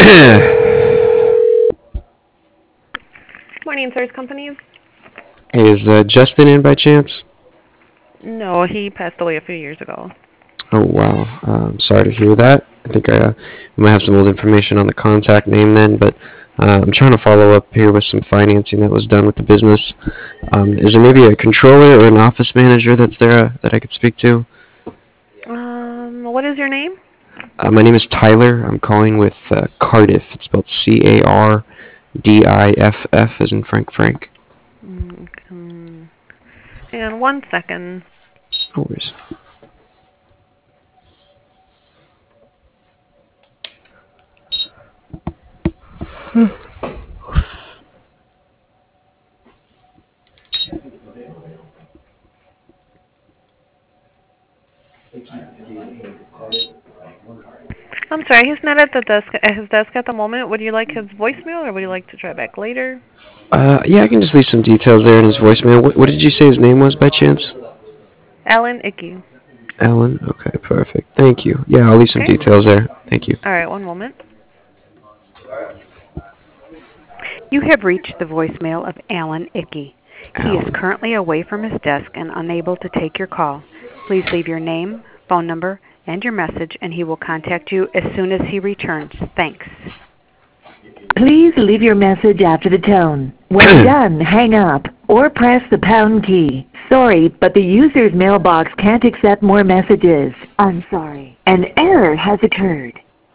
Morning, Insurance Companies. Is Justin in by chance? No, he passed away a few years ago. Oh wow, I'm sorry to hear that. I think I might have some old information on the contact name then, but I'm trying to follow up here with some financing that was done with the business. Is there maybe a controller or an office manager that's there that I could speak to? What is your name? My name is Tyler. I'm calling with Cardiff. It's spelled Cardiff, as in Frank Frank. Mm, and 1 second. No worries. I'm sorry, he's not at his desk at the moment. Would you like his voicemail, or would you like to try back later? Yeah, I can just leave some details there in his voicemail. What did you say his name was by chance? Alan Icky. Alan? Okay, perfect. Thank you. Yeah, I'll leave some Okay. details there. Thank you. All right. One moment. You have reached the voicemail of Alan Icky. He is Alan. currently away from his desk and unable to take your call. Please leave your name, phone number, and your message, and he will contact you as soon as he returns. Thanks. Please leave your message after the tone. When done, hang up or press the pound key. Sorry, but the user's mailbox can't accept more messages. I'm sorry. An error has occurred.